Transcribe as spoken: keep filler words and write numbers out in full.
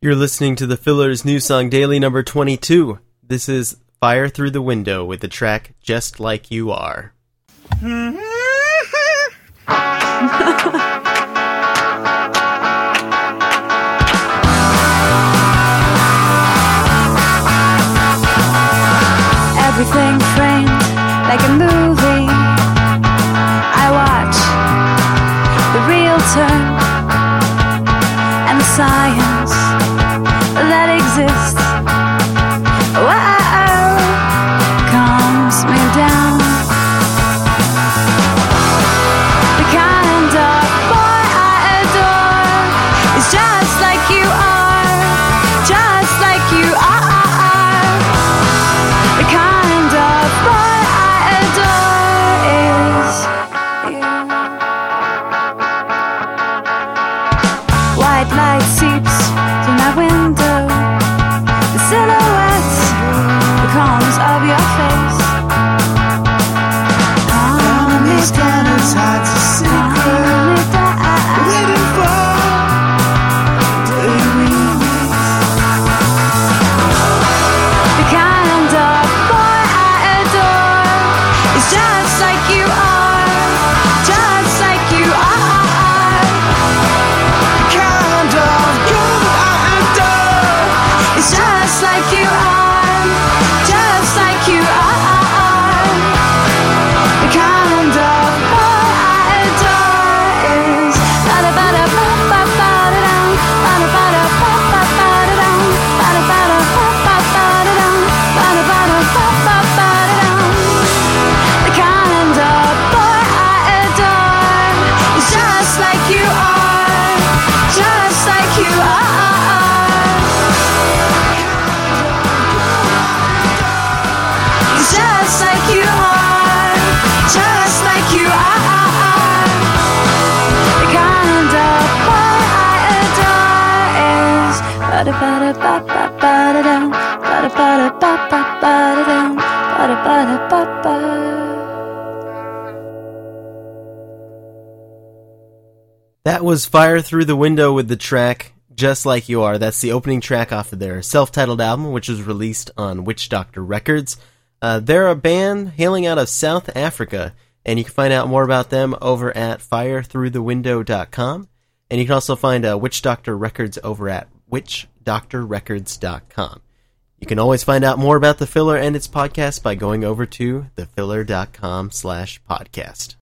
You're listening to the Fillers New Song Daily number twenty-two. This is Fire Through the Window with the track Just Like You Are. Everything framed like a movie. I watch the real turn and the science that exists. Wow, calms me down. The kind of boy I adore is just like you are, just like you are. The kind of boy I adore is you. White light seeps through my window, the silhouettes, the columns of your face. Calm me down, calm me down, waiting for the release. The kind of boy I adore is just like you are, just like you are. The kind of girl I adore is just like you are, just like you are. The kind of boy I adore is bada bada ba ba ba da dum, bada bada ba ba ba da dum, bada bada ba ba ba da dum, bada bada ba ba ba da dum. The kind of boy I adore is just like you are, just like you are. It's just like you are, just like you are. The kind of boy I adore is bada bada ba ba ba da dum, bada bada ba ba ba da dum, bada bada ba ba. That was Fire Through the Window with the track Just Like You Are. That's the opening track off of their self-titled album, which was released on Witch Doctor Records. Uh, they're a band hailing out of South Africa, and you can find out more about them over at fire through the window dot com. And you can also find uh, Witch Doctor Records over at witch doctor records dot com. You can always find out more about The Filler and its podcast by going over to the filler dot com slash podcast.